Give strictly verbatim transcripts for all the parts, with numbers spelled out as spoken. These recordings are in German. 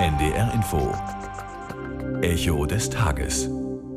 N D R Info. Echo des Tages.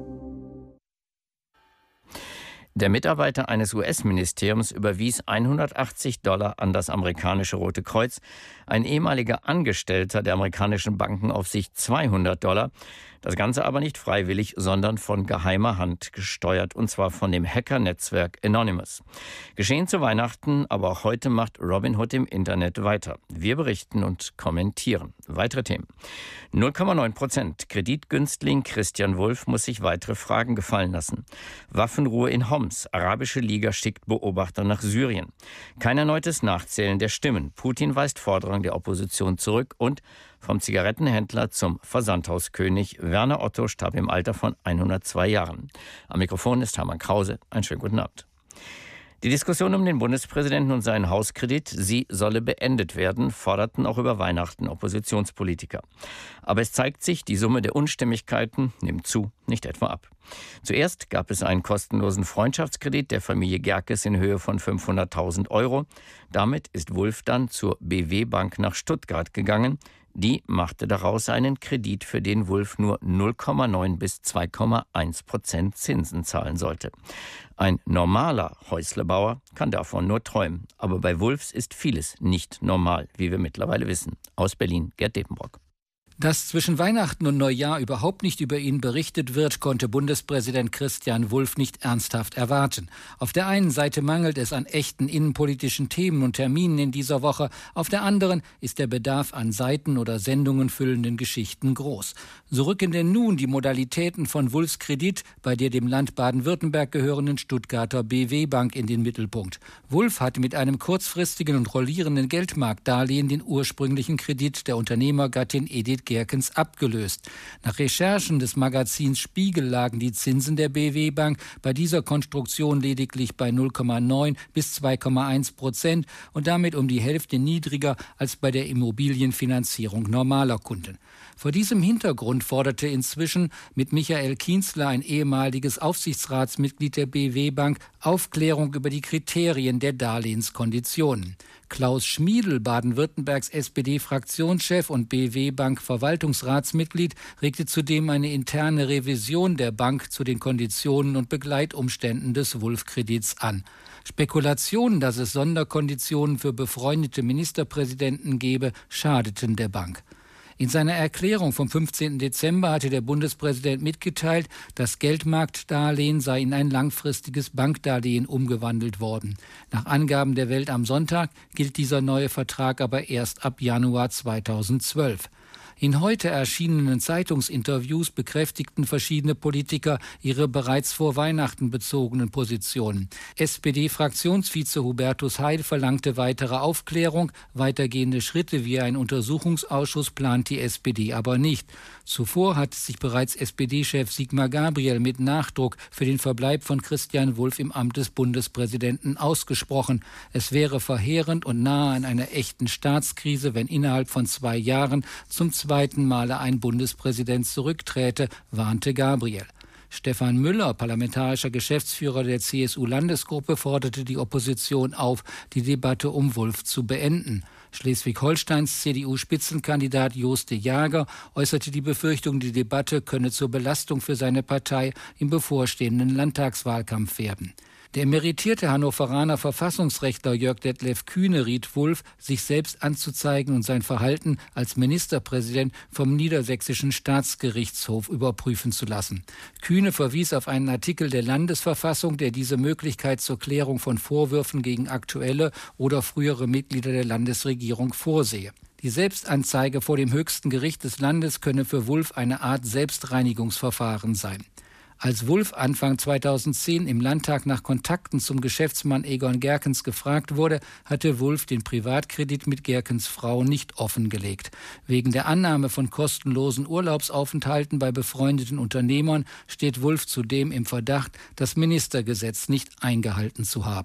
Der Mitarbeiter eines U S-Ministeriums überwies hundertachtzig Dollar an das amerikanische Rote Kreuz. Ein ehemaliger Angestellter der amerikanischen Bankenaufsicht zweihundert Dollar. Das Ganze aber nicht freiwillig, sondern von geheimer Hand gesteuert, und zwar von dem Hacker-Netzwerk Anonymous. Geschehen zu Weihnachten, aber auch heute macht Robinhood im Internet weiter. Wir berichten und kommentieren. Weitere Themen. null Komma neun Prozent. Kreditgünstling Christian Wulff muss sich weitere Fragen gefallen lassen. Waffenruhe in Homs. Arabische Liga schickt Beobachter nach Syrien. Kein erneutes Nachzählen der Stimmen. Putin weist Forderungen der Opposition zurück und vom Zigarettenhändler zum Versandhauskönig. Werner Otto starb im Alter von hundertzwei Jahren. Am Mikrofon ist Hermann Krause. Einen schönen guten Abend. Die Diskussion um den Bundespräsidenten und seinen Hauskredit, sie solle beendet werden, forderten auch über Weihnachten Oppositionspolitiker. Aber es zeigt sich, die Summe der Unstimmigkeiten nimmt zu, nicht etwa ab. Zuerst gab es einen kostenlosen Freundschaftskredit der Familie Gerkes in Höhe von fünfhunderttausend Euro. Damit ist Wulff dann zur B W Bank nach Stuttgart gegangen. Die machte daraus einen Kredit, für den Wulff nur null Komma neun bis zwei Komma eins Prozent Zinsen zahlen sollte. Ein normaler Häuslebauer kann davon nur träumen. Aber bei Wulffs ist vieles nicht normal, wie wir mittlerweile wissen. Aus Berlin, Gerd Depenbrock. Dass zwischen Weihnachten und Neujahr überhaupt nicht über ihn berichtet wird, konnte Bundespräsident Christian Wulff nicht ernsthaft erwarten. Auf der einen Seite mangelt es an echten innenpolitischen Themen und Terminen in dieser Woche. Auf der anderen ist der Bedarf an Seiten oder Sendungen füllenden Geschichten groß. So rücken denn nun die Modalitäten von Wulffs Kredit bei der dem Land Baden-Württemberg gehörenden Stuttgarter B W Bank in den Mittelpunkt. Wulff hatte mit einem kurzfristigen und rollierenden Geldmarktdarlehen den ursprünglichen Kredit der Unternehmergattin Edith Gerkens abgelöst. Nach Recherchen des Magazins Spiegel lagen die Zinsen der B W Bank bei dieser Konstruktion lediglich bei null Komma neun bis zwei Komma eins Prozent und damit um die Hälfte niedriger als bei der Immobilienfinanzierung normaler Kunden. Vor diesem Hintergrund forderte inzwischen mit Michael Kienzler, ein ehemaliges Aufsichtsratsmitglied der B W Bank, Aufklärung über die Kriterien der Darlehenskonditionen. Klaus Schmiedl, Baden-Württembergs S P D-Fraktionschef und B W Bank-Verwaltungsratsmitglied, regte zudem eine interne Revision der Bank zu den Konditionen und Begleitumständen des Wulff-Kredits an. Spekulationen, dass es Sonderkonditionen für befreundete Ministerpräsidenten gebe, schadeten der Bank. In seiner Erklärung vom fünfzehnten Dezember hatte der Bundespräsident mitgeteilt, das Geldmarktdarlehen sei in ein langfristiges Bankdarlehen umgewandelt worden. Nach Angaben der Welt am Sonntag gilt dieser neue Vertrag aber erst ab Januar zweitausendzwölf. In heute erschienenen Zeitungsinterviews bekräftigten verschiedene Politiker ihre bereits vor Weihnachten bezogenen Positionen. S P D-Fraktionsvize Hubertus Heil verlangte weitere Aufklärung. Weitergehende Schritte wie ein Untersuchungsausschuss plant die S P D aber nicht. Zuvor hatte sich bereits S P D-Chef Sigmar Gabriel mit Nachdruck für den Verbleib von Christian Wulff im Amt des Bundespräsidenten ausgesprochen. Es wäre verheerend und nahe an einer echten Staatskrise, wenn innerhalb von zwei Jahren zum zweiten Male ein Bundespräsident zurückträte, warnte Gabriel. Stefan Müller, parlamentarischer Geschäftsführer der C S U-Landesgruppe, forderte die Opposition auf, die Debatte um Wulff zu beenden. Schleswig-Holsteins C D U-Spitzenkandidat Jost de Jager äußerte die Befürchtung, die Debatte könne zur Belastung für seine Partei im bevorstehenden Landtagswahlkampf werden. Der emeritierte Hannoveraner Verfassungsrechtler Jörg Detlef Kühne riet Wulff, sich selbst anzuzeigen und sein Verhalten als Ministerpräsident vom Niedersächsischen Staatsgerichtshof überprüfen zu lassen. Kühne verwies auf einen Artikel der Landesverfassung, der diese Möglichkeit zur Klärung von Vorwürfen gegen aktuelle oder frühere Mitglieder der Landesregierung vorsehe. Die Selbstanzeige vor dem höchsten Gericht des Landes könne für Wulff eine Art Selbstreinigungsverfahren sein. Als Wulff Anfang zweitausendzehn im Landtag nach Kontakten zum Geschäftsmann Egon Gerkens gefragt wurde, hatte Wulff den Privatkredit mit Gerkens Frau nicht offengelegt. Wegen der Annahme von kostenlosen Urlaubsaufenthalten bei befreundeten Unternehmern steht Wulff zudem im Verdacht, das Ministergesetz nicht eingehalten zu haben.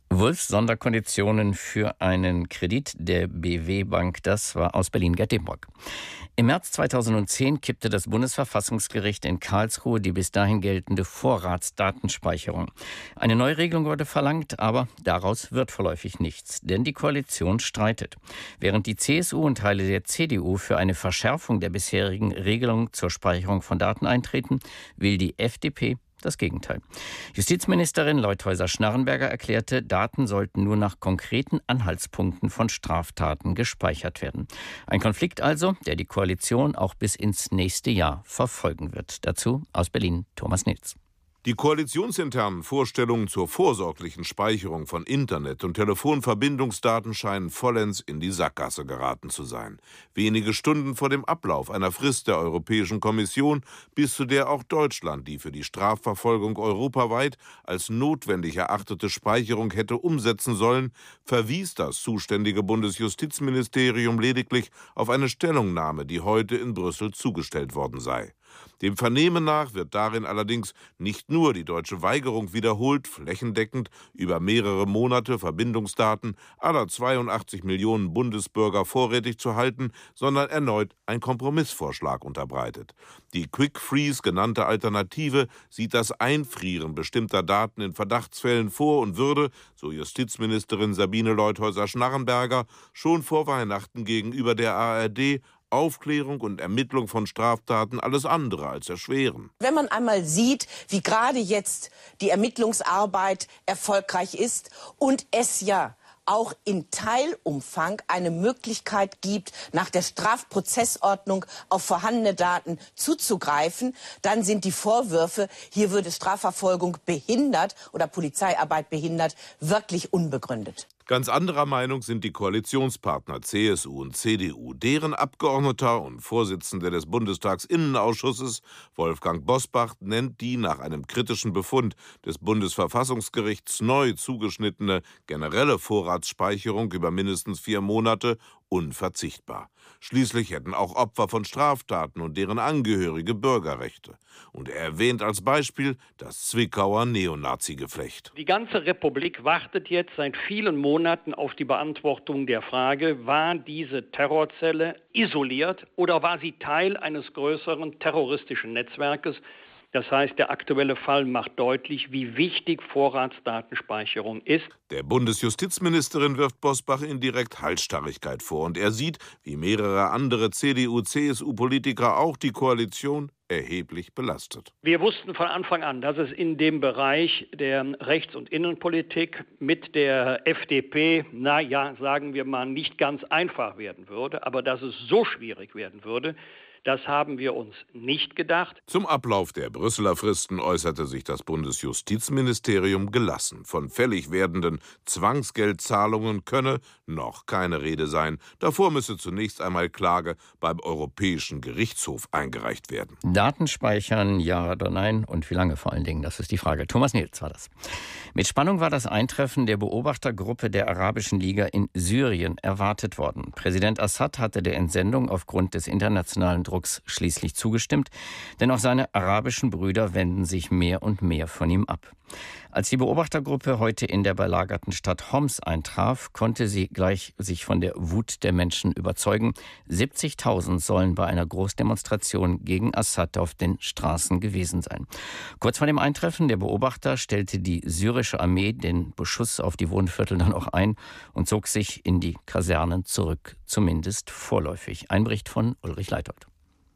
Wulffs Sonderkonditionen für einen Kredit der B W-Bank, das war aus Berlin Gerd Dembrok. Im März zweitausendzehn kippte das Bundesverfassungsgericht in Karlsruhe die bis dahin geltende Vorratsdatenspeicherung. Eine Neuregelung wurde verlangt, aber daraus wird vorläufig nichts, denn die Koalition streitet. Während die C S U und Teile der C D U für eine Verschärfung der bisherigen Regelung zur Speicherung von Daten eintreten, will die F D P das Gegenteil. Justizministerin Leutheusser-Schnarrenberger erklärte, Daten sollten nur nach konkreten Anhaltspunkten von Straftaten gespeichert werden. Ein Konflikt also, der die Koalition auch bis ins nächste Jahr verfolgen wird. Dazu aus Berlin Thomas Nils. Die koalitionsinternen Vorstellungen zur vorsorglichen Speicherung von Internet- und Telefonverbindungsdaten scheinen vollends in die Sackgasse geraten zu sein. Wenige Stunden vor dem Ablauf einer Frist der Europäischen Kommission, bis zu der auch Deutschland die für die Strafverfolgung europaweit als notwendig erachtete Speicherung hätte umsetzen sollen, verwies das zuständige Bundesjustizministerium lediglich auf eine Stellungnahme, die heute in Brüssel zugestellt worden sei. Dem Vernehmen nach wird darin allerdings nicht nur die deutsche Weigerung wiederholt, flächendeckend über mehrere Monate Verbindungsdaten aller zweiundachtzig Millionen Bundesbürger vorrätig zu halten, sondern erneut ein Kompromissvorschlag unterbreitet. Die Quick Freeze genannte Alternative sieht das Einfrieren bestimmter Daten in Verdachtsfällen vor und würde, so Justizministerin Sabine Leutheusser-Schnarrenberger, schon vor Weihnachten gegenüber der A R D Aufklärung und Ermittlung von Straftaten alles andere als erschweren. Wenn man einmal sieht, wie gerade jetzt die Ermittlungsarbeit erfolgreich ist und es ja auch in Teilumfang eine Möglichkeit gibt, nach der Strafprozessordnung auf vorhandene Daten zuzugreifen, dann sind die Vorwürfe, hier würde Strafverfolgung behindert oder Polizeiarbeit behindert, wirklich unbegründet. Ganz anderer Meinung sind die Koalitionspartner C S U und C D U. Deren Abgeordneter und Vorsitzender des Bundestagsinnenausschusses, Wolfgang Bosbach, nennt die nach einem kritischen Befund des Bundesverfassungsgerichts neu zugeschnittene generelle Vorratsspeicherung über mindestens vier Monate unverzichtbar. Schließlich hätten auch Opfer von Straftaten und deren Angehörige Bürgerrechte. Und er erwähnt als Beispiel das Zwickauer Neonazi-Geflecht. Die ganze Republik wartet jetzt seit vielen Monaten auf die Beantwortung der Frage, war diese Terrorzelle isoliert oder war sie Teil eines größeren terroristischen Netzwerkes? Das heißt, der aktuelle Fall macht deutlich, wie wichtig Vorratsdatenspeicherung ist. Der Bundesjustizministerin wirft Bosbach indirekt Halsstarrigkeit vor. Und er sieht, wie mehrere andere C D U-C S U-Politiker, auch die Koalition erheblich belastet. Wir wussten von Anfang an, dass es in dem Bereich der Rechts- und Innenpolitik mit der F D P, na ja, sagen wir mal, nicht ganz einfach werden würde, aber dass es so schwierig werden würde, das haben wir uns nicht gedacht. Zum Ablauf der Brüsseler Fristen äußerte sich das Bundesjustizministerium gelassen. Von fällig werdenden Zwangsgeldzahlungen könne noch keine Rede sein. Davor müsse zunächst einmal Klage beim Europäischen Gerichtshof eingereicht werden. Daten speichern, ja oder nein und wie lange vor allen Dingen, das ist die Frage. Thomas Nils war das. Mit Spannung war das Eintreffen der Beobachtergruppe der Arabischen Liga in Syrien erwartet worden. Präsident Assad hatte der Entsendung aufgrund des internationalen Drucks schließlich zugestimmt, denn auch seine arabischen Brüder wenden sich mehr und mehr von ihm ab. Als die Beobachtergruppe heute in der belagerten Stadt Homs eintraf, konnte sie gleich sich von der Wut der Menschen überzeugen. siebzigtausend sollen bei einer Großdemonstration gegen Assad auf den Straßen gewesen sein. Kurz vor dem Eintreffen der Beobachter stellte die syrische Armee den Beschuss auf die Wohnviertel dann auch ein und zog sich in die Kasernen zurück, zumindest vorläufig. Ein Bericht von Ulrich Leithold.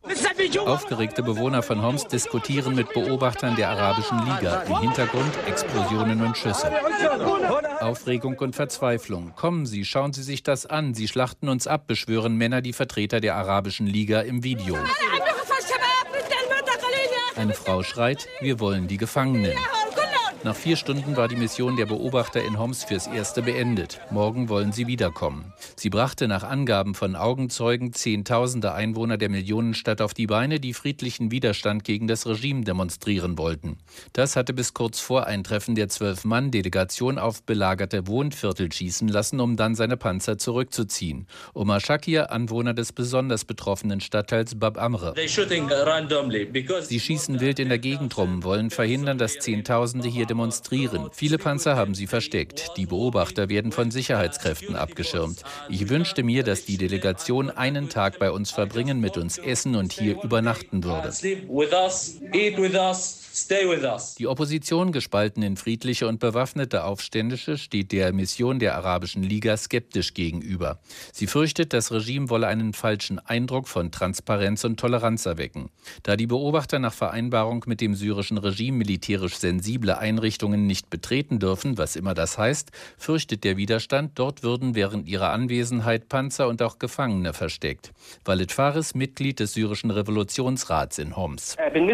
Aufgeregte Bewohner von Homs diskutieren mit Beobachtern der Arabischen Liga. Im Hintergrund Explosionen und Schüsse. Aufregung und Verzweiflung. Kommen Sie, schauen Sie sich das an. Sie schlachten uns ab, beschwören Männer die Vertreter der Arabischen Liga im Video. Eine Frau schreit, wir wollen die Gefangenen. Nach vier Stunden war die Mission der Beobachter in Homs fürs Erste beendet. Morgen wollen sie wiederkommen. Sie brachte nach Angaben von Augenzeugen Zehntausende Einwohner der Millionenstadt auf die Beine, die friedlichen Widerstand gegen das Regime demonstrieren wollten. Das hatte bis kurz vor Eintreffen der Zwölf-Mann-Delegation auf belagerte Wohnviertel schießen lassen, um dann seine Panzer zurückzuziehen. Omar Shakir, Anwohner des besonders betroffenen Stadtteils Bab Amr. Sie schießen wild in der Gegend rum, wollen verhindern, dass Zehntausende hier demonstrieren. Viele Panzer haben sie versteckt. Die Beobachter werden von Sicherheitskräften abgeschirmt. Ich wünschte mir, dass die Delegation einen Tag bei uns verbringen, mit uns essen und hier übernachten würde. Die Opposition, gespalten in friedliche und bewaffnete Aufständische, steht der Mission der Arabischen Liga skeptisch gegenüber. Sie fürchtet, das Regime wolle einen falschen Eindruck von Transparenz und Toleranz erwecken. Da die Beobachter nach Vereinbarung mit dem syrischen Regime militärisch sensible Einrichtungen nicht betreten dürfen, was immer das heißt, fürchtet der Widerstand, dort würden während ihrer Anwesenheit Panzer und auch Gefangene versteckt. Walid Faris, Mitglied des syrischen Revolutionsrats in Homs.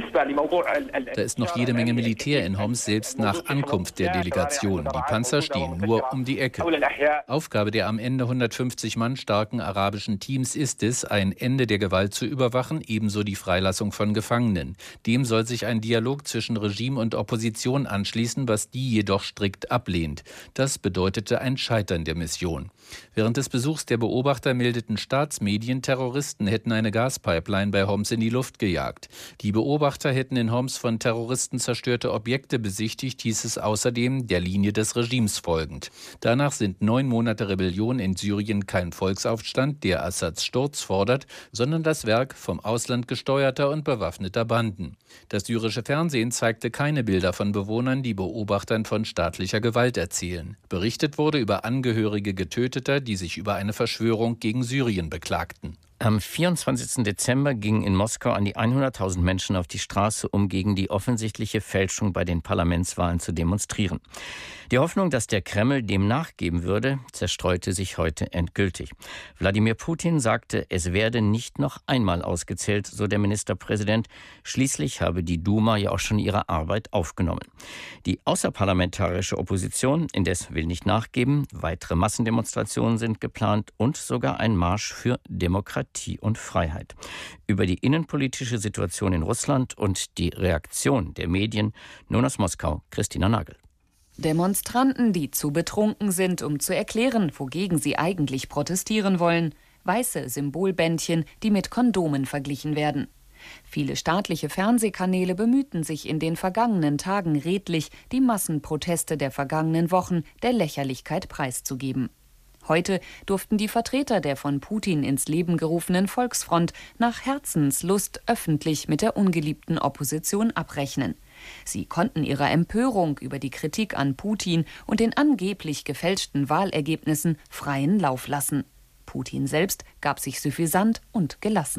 Da ist noch jede Menge Militär in Homs, selbst nach Ankunft der Delegation. Die Panzer stehen nur um die Ecke. Aufgabe der am Ende hundertfünfzig Mann starken arabischen Teams ist es, ein Ende der Gewalt zu überwachen, ebenso die Freilassung von Gefangenen. Dem soll sich ein Dialog zwischen Regime und Opposition anschließen, was die jedoch strikt ablehnt. Das bedeutete ein Scheitern der Mission. Während des Besuchs der Beobachter meldeten Staatsmedien, Terroristen hätten eine Gaspipeline bei Homs in die Luft gejagt. Die Beobachter hätten in Homs von Terroristen zerstörte Objekte besichtigt, hieß es außerdem, der Linie des Regimes folgend. Danach sind neun Monate Rebellion in Syrien kein Volksaufstand, der Assads Sturz fordert, sondern das Werk vom Ausland gesteuerter und bewaffneter Banden. Das syrische Fernsehen zeigte keine Bilder von Bewohnern, die Beobachtern von staatlicher Gewalt erzählen. Berichtet wurde über Angehörige Getöteter, die sich über eine Verschwörung gegen Syrien beklagten. Am vierundzwanzigsten Dezember gingen in Moskau an die hunderttausend Menschen auf die Straße, um gegen die offensichtliche Fälschung bei den Parlamentswahlen zu demonstrieren. Die Hoffnung, dass der Kreml dem nachgeben würde, zerstreute sich heute endgültig. Wladimir Putin sagte, es werde nicht noch einmal ausgezählt, so der Ministerpräsident. Schließlich habe die Duma ja auch schon ihre Arbeit aufgenommen. Die außerparlamentarische Opposition indes will nicht nachgeben. Weitere Massendemonstrationen sind geplant und sogar ein Marsch für Demokratie und Freiheit. Über die innenpolitische Situation in Russland und die Reaktion der Medien nun aus Moskau, Christina Nagel. Demonstranten, die zu betrunken sind, um zu erklären, wogegen sie eigentlich protestieren wollen. Weiße Symbolbändchen, die mit Kondomen verglichen werden. Viele staatliche Fernsehkanäle bemühten sich in den vergangenen Tagen redlich, die Massenproteste der vergangenen Wochen der Lächerlichkeit preiszugeben. Heute durften die Vertreter der von Putin ins Leben gerufenen Volksfront nach Herzenslust öffentlich mit der ungeliebten Opposition abrechnen. Sie konnten ihrer Empörung über die Kritik an Putin und den angeblich gefälschten Wahlergebnissen freien Lauf lassen. Putin selbst gab sich suffisant und gelassen.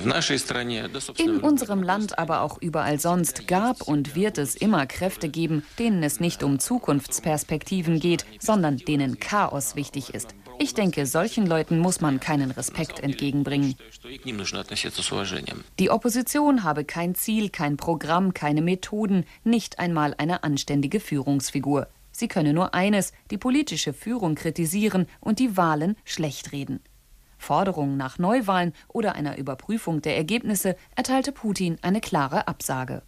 In unserem Land, aber auch überall sonst, gab und wird es immer Kräfte geben, denen es nicht um Zukunftsperspektiven geht, sondern denen Chaos wichtig ist. Ich denke, solchen Leuten muss man keinen Respekt entgegenbringen. Die Opposition habe kein Ziel, kein Programm, keine Methoden, nicht einmal eine anständige Führungsfigur. Sie könne nur eines, die politische Führung kritisieren und die Wahlen schlecht reden. Forderungen nach Neuwahlen oder einer Überprüfung der Ergebnisse erteilte Putin eine klare Absage.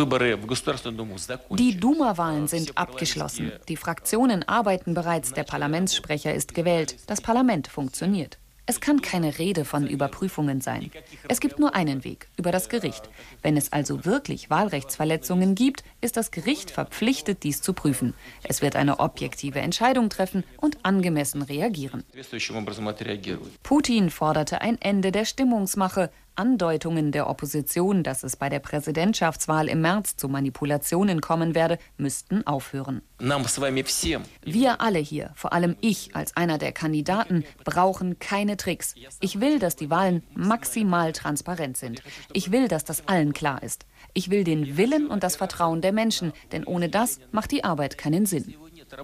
Die Duma-Wahlen sind abgeschlossen. Die Fraktionen arbeiten bereits, der Parlamentssprecher ist gewählt. Das Parlament funktioniert. Es kann keine Rede von Überprüfungen sein. Es gibt nur einen Weg, über das Gericht. Wenn es also wirklich Wahlrechtsverletzungen gibt, ist das Gericht verpflichtet, dies zu prüfen. Es wird eine objektive Entscheidung treffen und angemessen reagieren. Putin forderte ein Ende der Stimmungsmache. Andeutungen der Opposition, dass es bei der Präsidentschaftswahl im März zu Manipulationen kommen werde, müssten aufhören. Wir alle hier, vor allem ich als einer der Kandidaten, brauchen keine Tricks. Ich will, dass die Wahlen maximal transparent sind. Ich will, dass das allen klar ist. Ich will den Willen und das Vertrauen der Menschen, denn ohne das macht die Arbeit keinen Sinn.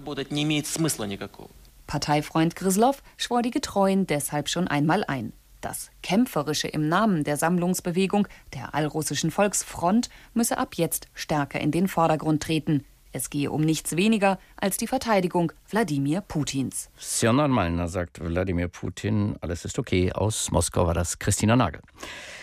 Parteifreund Gryzlov schwor die Getreuen deshalb schon einmal ein. Das Kämpferische im Namen der Sammlungsbewegung, der allrussischen Volksfront, müsse ab jetzt stärker in den Vordergrund treten. Es gehe um nichts weniger als die Verteidigung Wladimir Putins. Sehr normal, sagt Wladimir Putin. Alles ist okay. Aus Moskau war das Christina Nagel.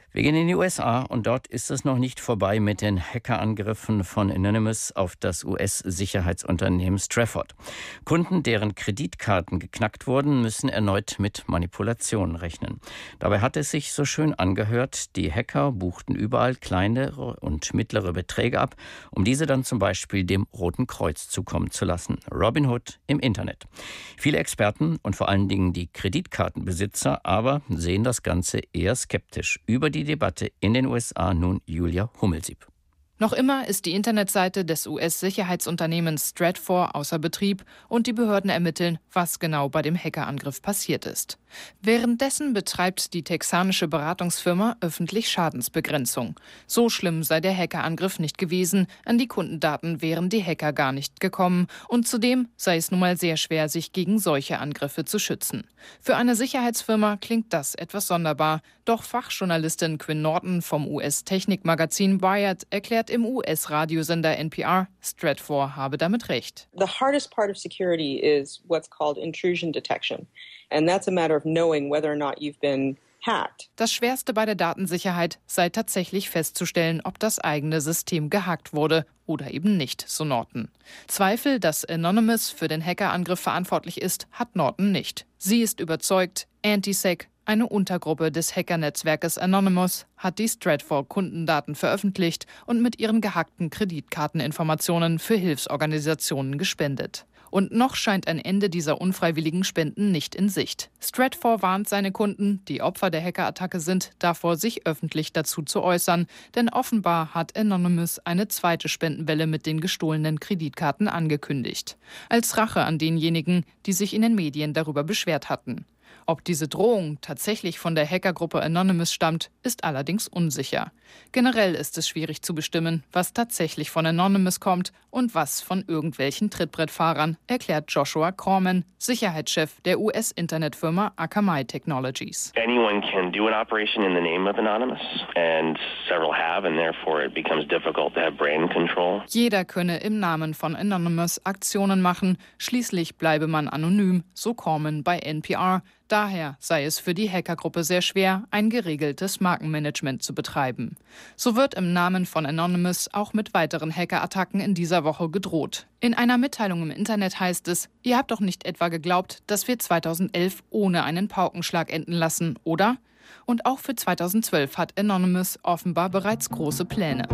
Wir gehen in die U S A und dort ist es noch nicht vorbei mit den Hackerangriffen von Anonymous auf das U S-Sicherheitsunternehmen Stratfor. Kunden, deren Kreditkarten geknackt wurden, müssen erneut mit Manipulationen rechnen. Dabei hat es sich so schön angehört, die Hacker buchten überall kleinere und mittlere Beträge ab, um diese dann zum Beispiel dem Roten Kreuz zukommen zu lassen. Robinhood im Internet. Viele Experten und vor allen Dingen die Kreditkartenbesitzer aber sehen das Ganze eher skeptisch. Über die Debatte in den U S A nun Julia Hummelsieb. Noch immer ist die Internetseite des U S-Sicherheitsunternehmens Stratfor außer Betrieb und die Behörden ermitteln, was genau bei dem Hackerangriff passiert ist. Währenddessen betreibt die texanische Beratungsfirma öffentlich Schadensbegrenzung. So schlimm sei der Hackerangriff nicht gewesen, an die Kundendaten wären die Hacker gar nicht gekommen und zudem sei es nun mal sehr schwer, sich gegen solche Angriffe zu schützen. Für eine Sicherheitsfirma klingt das etwas sonderbar, doch Fachjournalistin Quinn Norton vom U S-Technikmagazin Wired erklärt im U S-Radiosender N P R, Stratfor habe damit recht. The hardest part of security is what's called intrusion detection. And that's a matter of knowing whether or not you've been hacked. Das Schwerste bei der Datensicherheit sei tatsächlich festzustellen, ob das eigene System gehackt wurde oder eben nicht, so Norton. Zweifel, dass Anonymous für den Hackerangriff verantwortlich ist, hat Norton nicht. Sie ist überzeugt, Antisec, eine Untergruppe des Hackernetzwerkes Anonymous, hat die Stratfor-Kundendaten veröffentlicht und mit ihren gehackten Kreditkarteninformationen für Hilfsorganisationen gespendet. Und noch scheint ein Ende dieser unfreiwilligen Spenden nicht in Sicht. Stratfor warnt seine Kunden, die Opfer der Hackerattacke sind, davor, sich öffentlich dazu zu äußern. Denn offenbar hat Anonymous eine zweite Spendenwelle mit den gestohlenen Kreditkarten angekündigt. Als Rache an denjenigen, die sich in den Medien darüber beschwert hatten. Ob diese Drohung tatsächlich von der Hackergruppe Anonymous stammt, ist allerdings unsicher. Generell ist es schwierig zu bestimmen, was tatsächlich von Anonymous kommt und was von irgendwelchen Trittbrettfahrern, erklärt Joshua Corman, Sicherheitschef der U S-Internetfirma Akamai Technologies. Anyone can do an operation in the name of Anonymous and several have and therefore it becomes difficult to have brand control. Jeder könne im Namen von Anonymous Aktionen machen, schließlich bleibe man anonym, so Corman bei N P R. Daher sei es für die Hackergruppe sehr schwer, ein geregeltes Markenmanagement zu betreiben. So wird im Namen von Anonymous auch mit weiteren Hackerattacken in dieser Woche gedroht. In einer Mitteilung im Internet heißt es, ihr habt doch nicht etwa geglaubt, dass wir zweitausendelf ohne einen Paukenschlag enden lassen, oder? Und auch für zweitausendzwölf hat Anonymous offenbar bereits große Pläne.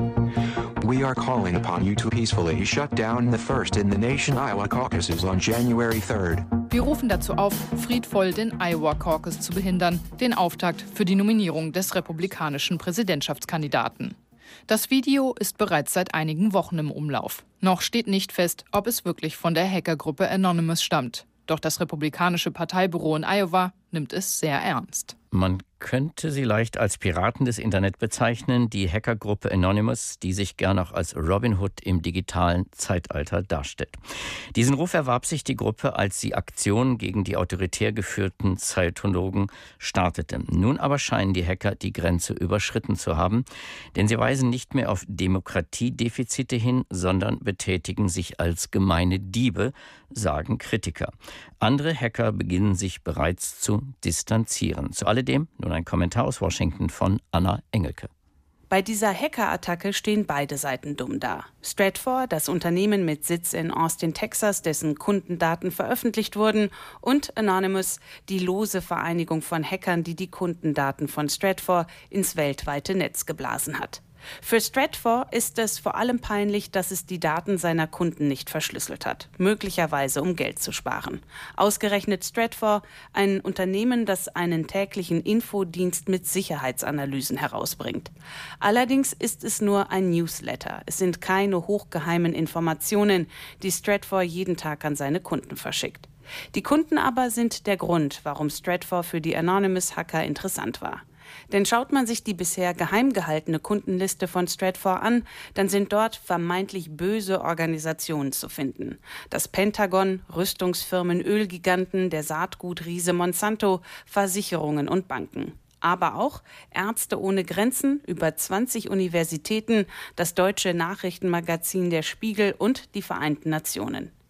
We are calling upon you to peacefully shut down the first in the nation Iowa caucuses on January third. Wir rufen dazu auf, friedvoll den Iowa Caucus zu behindern, den Auftakt für die Nominierung des republikanischen Präsidentschaftskandidaten. Das Video ist bereits seit einigen Wochen im Umlauf. Noch steht nicht fest, ob es wirklich von der Hackergruppe Anonymous stammt. Doch das republikanische Parteibüro in Iowa nimmt es sehr ernst. Man könnte sie leicht als Piraten des Internet bezeichnen, die Hackergruppe Anonymous, die sich gern auch als Robinhood im digitalen Zeitalter darstellt. Diesen Ruf erwarb sich die Gruppe, als sie Aktionen gegen die autoritär geführten Scientologen startete. Nun aber scheinen die Hacker die Grenze überschritten zu haben, denn sie weisen nicht mehr auf Demokratiedefizite hin, sondern betätigen sich als gemeine Diebe, sagen Kritiker. Andere Hacker beginnen sich bereits zu distanzieren. Zu alledem nun ein Kommentar aus Washington von Anna Engelke. Bei dieser Hackerattacke stehen beide Seiten dumm da. Stratfor, das Unternehmen mit Sitz in Austin, Texas, dessen Kundendaten veröffentlicht wurden, und Anonymous, die lose Vereinigung von Hackern, die die Kundendaten von Stratfor ins weltweite Netz geblasen hat. Für Stratfor ist es vor allem peinlich, dass es die Daten seiner Kunden nicht verschlüsselt hat, möglicherweise um Geld zu sparen. Ausgerechnet Stratfor, ein Unternehmen, das einen täglichen Infodienst mit Sicherheitsanalysen herausbringt. Allerdings ist es nur ein Newsletter. Es sind keine hochgeheimen Informationen, die Stratfor jeden Tag an seine Kunden verschickt. Die Kunden aber sind der Grund, warum Stratfor für die Anonymous-Hacker interessant war. Denn schaut man sich die bisher geheim gehaltene Kundenliste von Stratfor an, dann sind dort vermeintlich böse Organisationen zu finden. Das Pentagon, Rüstungsfirmen, Ölgiganten, der Saatgutriese Monsanto, Versicherungen und Banken. Aber auch Ärzte ohne Grenzen, über zwanzig Universitäten, das deutsche Nachrichtenmagazin Der Spiegel und die Vereinten Nationen.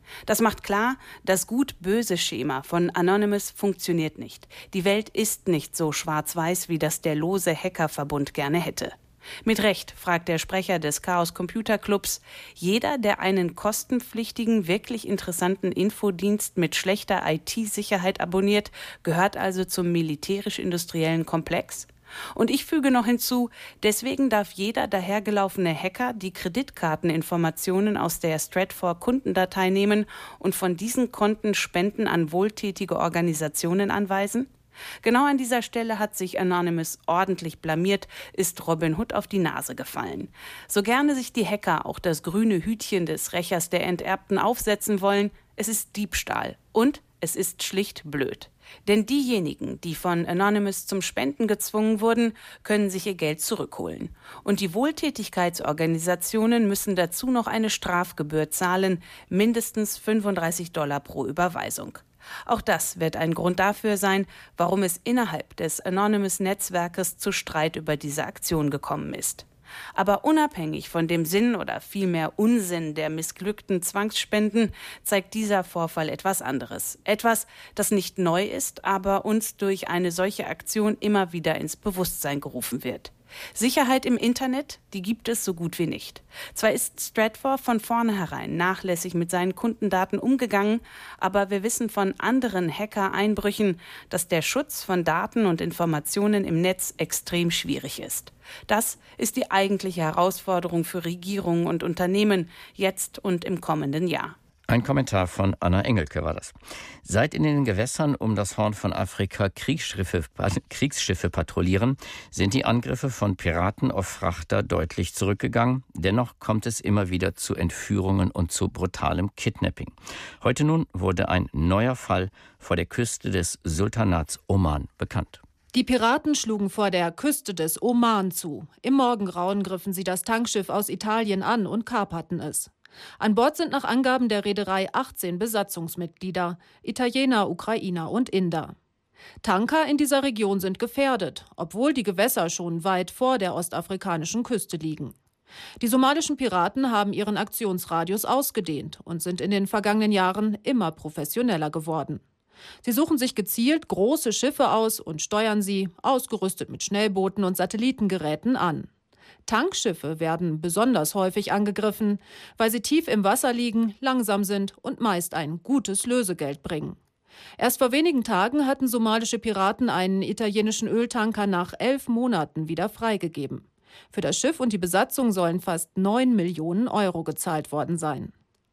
Das macht klar, das Gut-Böse-Schema von Anonymous funktioniert nicht. Die Welt ist nicht so schwarz-weiß, wie das der lose Hackerverbund gerne hätte. Mit Recht fragt der Sprecher des Chaos Computer Clubs, jeder, der einen kostenpflichtigen, wirklich interessanten Infodienst mit schlechter I T-Sicherheit abonniert, gehört also zum militärisch-industriellen Komplex? Und ich füge noch hinzu, deswegen darf jeder dahergelaufene Hacker die Kreditkarteninformationen aus der Stratfor-Kundendatei nehmen und von diesen Konten Spenden an wohltätige Organisationen anweisen? Genau an dieser Stelle hat sich Anonymous ordentlich blamiert, ist Robin Hood auf die Nase gefallen. So gerne sich die Hacker auch das grüne Hütchen des Rächers der Enterbten aufsetzen wollen, es ist Diebstahl und es ist schlicht blöd. Denn diejenigen, die von Anonymous zum Spenden gezwungen wurden, können sich ihr Geld zurückholen. Und die Wohltätigkeitsorganisationen müssen dazu noch eine Strafgebühr zahlen, mindestens fünfunddreißig Dollar pro Überweisung. Auch das wird ein Grund dafür sein, warum es innerhalb des Anonymous-Netzwerkes zu Streit über diese Aktion gekommen ist. Aber unabhängig von dem Sinn oder vielmehr Unsinn der missglückten Zwangsspenden zeigt dieser Vorfall etwas anderes. Etwas, das nicht neu ist, aber uns durch eine solche Aktion immer wieder ins Bewusstsein gerufen wird. Sicherheit im Internet, die gibt es so gut wie nicht. Zwar ist Stratfor von vornherein nachlässig mit seinen Kundendaten umgegangen, aber wir wissen von anderen Hacker-Einbrüchen, dass der Schutz von Daten und Informationen im Netz extrem schwierig ist. Das ist die eigentliche Herausforderung für Regierungen und Unternehmen jetzt und im kommenden Jahr. Ein Kommentar von Anna Engelke war das. Seit in den Gewässern um das Horn von Afrika Kriegsschiffe, Kriegsschiffe patrouillieren, sind die Angriffe von Piraten auf Frachter deutlich zurückgegangen. Dennoch kommt es immer wieder zu Entführungen und zu brutalem Kidnapping. Heute nun wurde ein neuer Fall vor der Küste des Sultanats Oman bekannt. Die Piraten schlugen vor der Küste des Oman zu. Im Morgengrauen griffen sie das Tankschiff aus Italien an und kaperten es. An Bord sind nach Angaben der Reederei achtzehn Besatzungsmitglieder, Italiener, Ukrainer und Inder. Tanker in dieser Region sind gefährdet, obwohl die Gewässer schon weit vor der ostafrikanischen Küste liegen. Die somalischen Piraten haben ihren Aktionsradius ausgedehnt und sind in den vergangenen Jahren immer professioneller geworden. Sie suchen sich gezielt große Schiffe aus und steuern sie, ausgerüstet mit Schnellbooten und Satellitengeräten, an. Tankschiffe werden besonders häufig angegriffen, weil sie tief im Wasser liegen, langsam sind und meist ein gutes Lösegeld bringen. Erst vor wenigen Tagen hatten somalische Piraten einen italienischen Öltanker nach elf Monaten wieder freigegeben. Für das Schiff und die Besatzung sollen fast neun Millionen Euro gezahlt worden sein.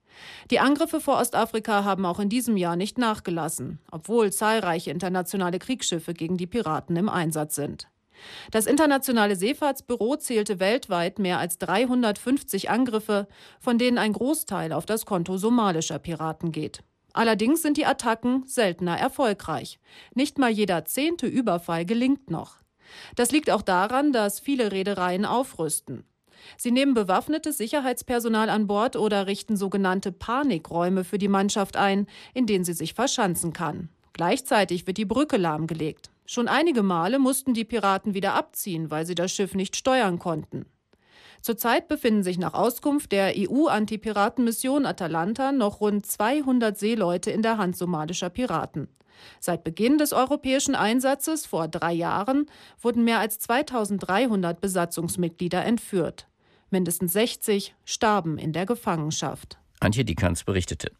Die Angriffe vor Ostafrika haben auch in diesem Jahr nicht nachgelassen, obwohl zahlreiche internationale Kriegsschiffe gegen die Piraten im Einsatz sind. Das Internationale Seefahrtsbüro zählte weltweit mehr als dreihundertfünfzig Angriffe, von denen ein Großteil auf das Konto somalischer Piraten geht. Allerdings sind die Attacken seltener erfolgreich. Nicht mal jeder zehnte Überfall gelingt noch. Das liegt auch daran, dass viele Reedereien aufrüsten. Sie nehmen bewaffnetes Sicherheitspersonal an Bord oder richten sogenannte Panikräume für die Mannschaft ein, in denen sie sich verschanzen kann. Gleichzeitig wird die Brücke lahmgelegt. Schon einige Male mussten die Piraten wieder abziehen, weil sie das Schiff nicht steuern konnten. Zurzeit befinden sich nach Auskunft der E U-Antipiratenmission Atalanta noch rund zweihundert Seeleute in der Hand somalischer Piraten. Seit Beginn des europäischen Einsatzes vor drei Jahren wurden mehr als zweitausenddreihundert Besatzungsmitglieder entführt. Mindestens sechzig starben in der Gefangenschaft. Antje Dieckans berichtete.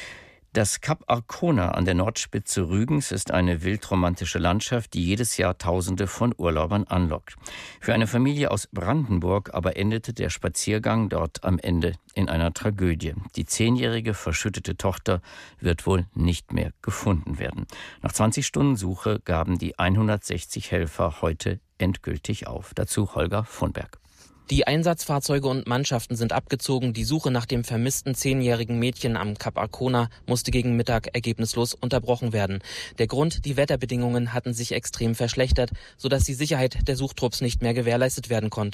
Das Kap Arkona an der Nordspitze Rügens ist eine wildromantische Landschaft, die jedes Jahr Tausende von Urlaubern anlockt. Für eine Familie aus Brandenburg aber endete der Spaziergang dort am Ende in einer Tragödie. Die zehnjährige verschüttete Tochter wird wohl nicht mehr gefunden werden. Nach zwanzig Stunden Suche gaben die hundertsechzig Helfer heute endgültig auf. Dazu Holger Vonberg. Die Einsatzfahrzeuge und Mannschaften sind abgezogen. Die Suche nach dem vermissten zehnjährigen Mädchen am Kap Arkona musste gegen Mittag ergebnislos unterbrochen werden. Der Grund: die Wetterbedingungen hatten sich extrem verschlechtert, sodass die Sicherheit der Suchtrupps nicht mehr gewährleistet werden konnte.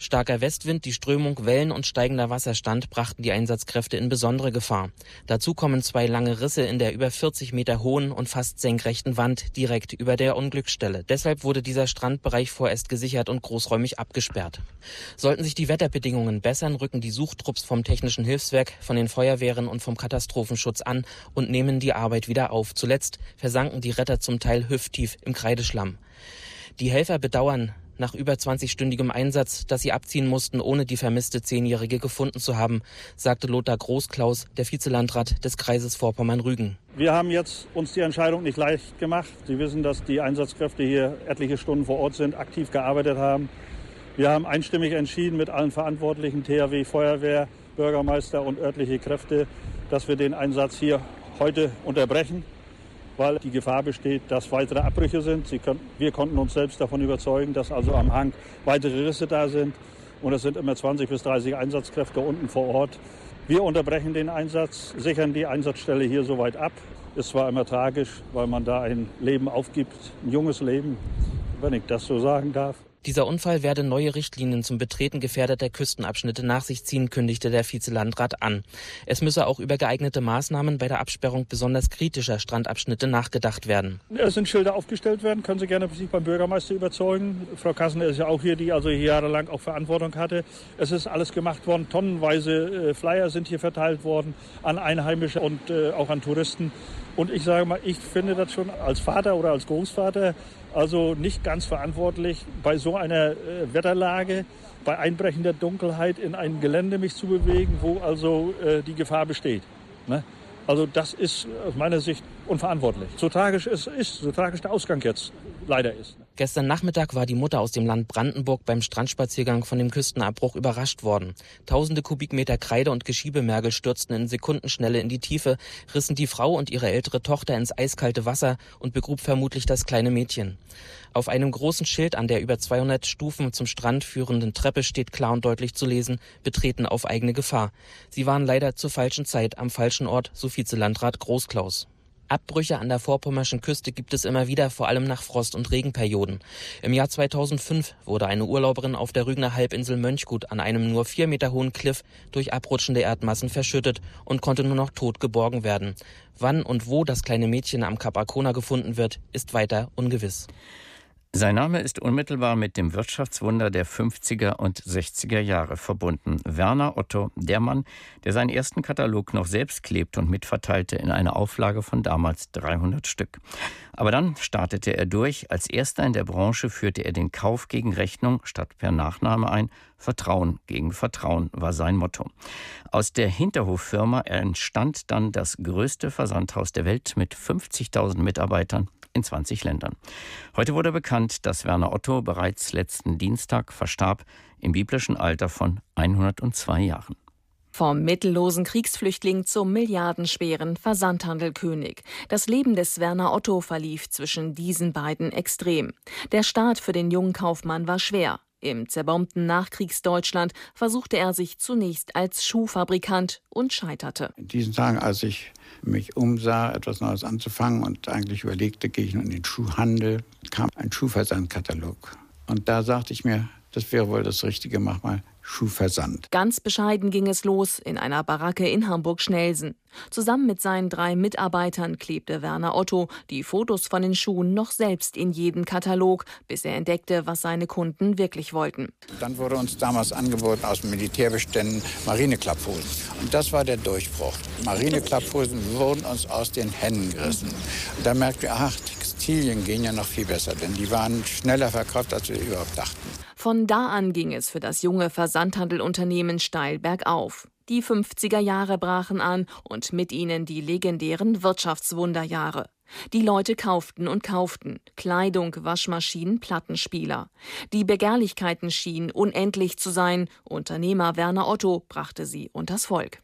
Starker Westwind, die Strömung, Wellen und steigender Wasserstand brachten die Einsatzkräfte in besondere Gefahr. Dazu kommen zwei lange Risse in der über vierzig Meter hohen und fast senkrechten Wand direkt über der Unglücksstelle. Deshalb wurde dieser Strandbereich vorerst gesichert und großräumig abgesperrt. Sollten sich die Wetterbedingungen bessern, rücken die Suchtrupps vom Technischen Hilfswerk, von den Feuerwehren und vom Katastrophenschutz an und nehmen die Arbeit wieder auf. Zuletzt versanken die Retter zum Teil hüfttief im Kreideschlamm. Die Helfer bedauern nach über zwanzigstündigem Einsatz, dass sie abziehen mussten, ohne die vermisste Zehnjährige gefunden zu haben, sagte Lothar Großklaus, der Vizelandrat des Kreises Vorpommern-Rügen. Wir haben jetzt uns die Entscheidung nicht leicht gemacht. Sie wissen, dass die Einsatzkräfte hier etliche Stunden vor Ort sind, aktiv gearbeitet haben. Wir haben einstimmig entschieden mit allen Verantwortlichen, T H W, Feuerwehr, Bürgermeister und örtliche Kräfte, dass wir den Einsatz hier heute unterbrechen, weil die Gefahr besteht, dass weitere Abbrüche sind. Sie können, wir konnten uns selbst davon überzeugen, dass also am Hang weitere Risse da sind. Und es sind immer zwanzig bis dreißig Einsatzkräfte unten vor Ort. Wir unterbrechen den Einsatz, sichern die Einsatzstelle hier soweit ab. Es war immer tragisch, weil man da ein Leben aufgibt, ein junges Leben, wenn ich das so sagen darf. Dieser Unfall werde neue Richtlinien zum Betreten gefährdeter Küstenabschnitte nach sich ziehen, kündigte der Vizelandrat an. Es müsse auch über geeignete Maßnahmen bei der Absperrung besonders kritischer Strandabschnitte nachgedacht werden. Es sind Schilder aufgestellt werden, können Sie gerne sich beim Bürgermeister überzeugen. Frau Kassner ist ja auch hier, die also hier jahrelang auch Verantwortung hatte. Es ist alles gemacht worden, tonnenweise äh, Flyer sind hier verteilt worden an Einheimische und äh, auch an Touristen. Und ich sage mal, ich finde das schon als Vater oder als Großvater also nicht ganz verantwortlich, bei so einer äh, Wetterlage, bei einbrechender Dunkelheit in ein Gelände mich zu bewegen, wo also äh, die Gefahr besteht. Ne? Also das ist aus meiner Sicht unverantwortlich. So tragisch es ist, so tragisch der Ausgang jetzt leider ist. Gestern Nachmittag war die Mutter aus dem Land Brandenburg beim Strandspaziergang von dem Küstenabbruch überrascht worden. Tausende Kubikmeter Kreide und Geschiebemergel stürzten in Sekundenschnelle in die Tiefe, rissen die Frau und ihre ältere Tochter ins eiskalte Wasser und begrub vermutlich das kleine Mädchen. Auf einem großen Schild an der über zweihundert Stufen zum Strand führenden Treppe steht klar und deutlich zu lesen: Betreten auf eigene Gefahr. Sie waren leider zur falschen Zeit am falschen Ort, so Vizelandrat Großklaus. Abbrüche an der vorpommerschen Küste gibt es immer wieder, vor allem nach Frost- und Regenperioden. Im Jahr zweitausendfünf wurde eine Urlauberin auf der Rügener Halbinsel Mönchgut an einem nur vier Meter hohen Kliff durch abrutschende Erdmassen verschüttet und konnte nur noch tot geborgen werden. Wann und wo das kleine Mädchen am Kap Arkona gefunden wird, ist weiter ungewiss. Sein Name ist unmittelbar mit dem Wirtschaftswunder der fünfziger und sechziger Jahre verbunden. Werner Otto, der Mann, der seinen ersten Katalog noch selbst klebt und mitverteilte in einer Auflage von damals dreihundert Stück. Aber dann startete er durch. Als erster in der Branche führte er den Kauf gegen Rechnung statt per Nachname ein. Vertrauen gegen Vertrauen war sein Motto. Aus der Hinterhoffirma entstand dann das größte Versandhaus der Welt mit fünfzigtausend Mitarbeitern in zwanzig Ländern. Heute wurde bekannt, dass Werner Otto bereits letzten Dienstag verstarb, im biblischen Alter von hundertzwei Jahren. Vom mittellosen Kriegsflüchtling zum milliardenschweren Versandhandelkönig. Das Leben des Werner Otto verlief zwischen diesen beiden extrem. Der Start für den jungen Kaufmann war schwer. Im zerbombten Nachkriegsdeutschland versuchte er sich zunächst als Schuhfabrikant und scheiterte. In diesen Tagen, als ich mich umsah, etwas Neues anzufangen und eigentlich überlegte, gehe ich nun in den Schuhhandel, kam ein Schuhversandkatalog. Und da sagte ich mir, das wäre wohl das Richtige, mach mal Schuhversand. Ganz bescheiden ging es los in einer Baracke in Hamburg-Schnelsen. Zusammen mit seinen drei Mitarbeitern klebte Werner Otto die Fotos von den Schuhen noch selbst in jeden Katalog, bis er entdeckte, was seine Kunden wirklich wollten. Dann wurde uns damals angeboten aus Militärbeständen Marineklapphosen. Und das war der Durchbruch. Marineklapphosen wurden uns aus den Händen gerissen. Und da merkten wir, ach, Textilien gehen ja noch viel besser, denn die waren schneller verkauft, als wir überhaupt dachten. Von da an ging es für das junge Versandhandelunternehmen steil bergauf. Die fünfziger Jahre brachen an und mit ihnen die legendären Wirtschaftswunderjahre. Die Leute kauften und kauften. Kleidung, Waschmaschinen, Plattenspieler. Die Begehrlichkeiten schienen unendlich zu sein. Unternehmer Werner Otto brachte sie unters Volk.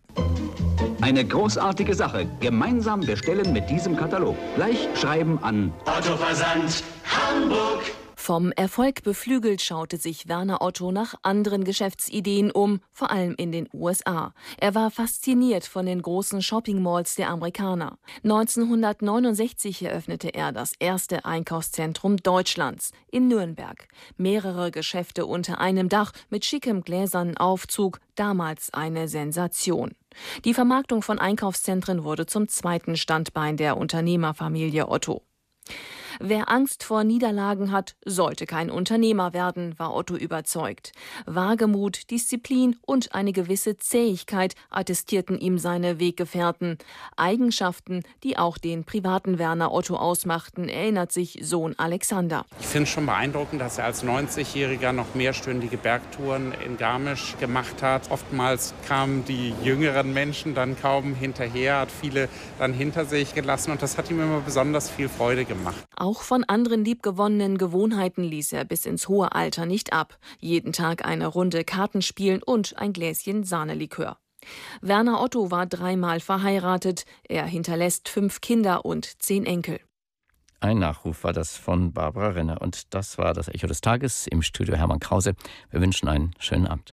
Eine großartige Sache. Gemeinsam bestellen mit diesem Katalog. Gleich schreiben an Otto Versand Hamburg. Vom Erfolg beflügelt schaute sich Werner Otto nach anderen Geschäftsideen um, vor allem in den U S A. Er war fasziniert von den großen Shopping-Malls der Amerikaner. neunzehnhundertneunundsechzig eröffnete er das erste Einkaufszentrum Deutschlands in Nürnberg. Mehrere Geschäfte unter einem Dach mit schickem gläsernen Aufzug, damals eine Sensation. Die Vermarktung von Einkaufszentren wurde zum zweiten Standbein der Unternehmerfamilie Otto. Wer Angst vor Niederlagen hat, sollte kein Unternehmer werden, war Otto überzeugt. Wagemut, Disziplin und eine gewisse Zähigkeit attestierten ihm seine Weggefährten. Eigenschaften, die auch den privaten Werner Otto ausmachten, erinnert sich Sohn Alexander. Ich finde es schon beeindruckend, dass er als neunzigjähriger noch mehrstündige Bergtouren in Garmisch gemacht hat. Oftmals kamen die jüngeren Menschen dann kaum hinterher, hat viele dann hinter sich gelassen und das hat ihm immer besonders viel Freude gemacht. Auch von anderen liebgewonnenen Gewohnheiten ließ er bis ins hohe Alter nicht ab. Jeden Tag eine Runde Karten spielen und ein Gläschen Sahnelikör. Werner Otto war dreimal verheiratet. Er hinterlässt fünf Kinder und zehn Enkel. Ein Nachruf war das von Barbara Renner. Und das war das Echo des Tages. Im Studio Hermann Krause. Wir wünschen einen schönen Abend.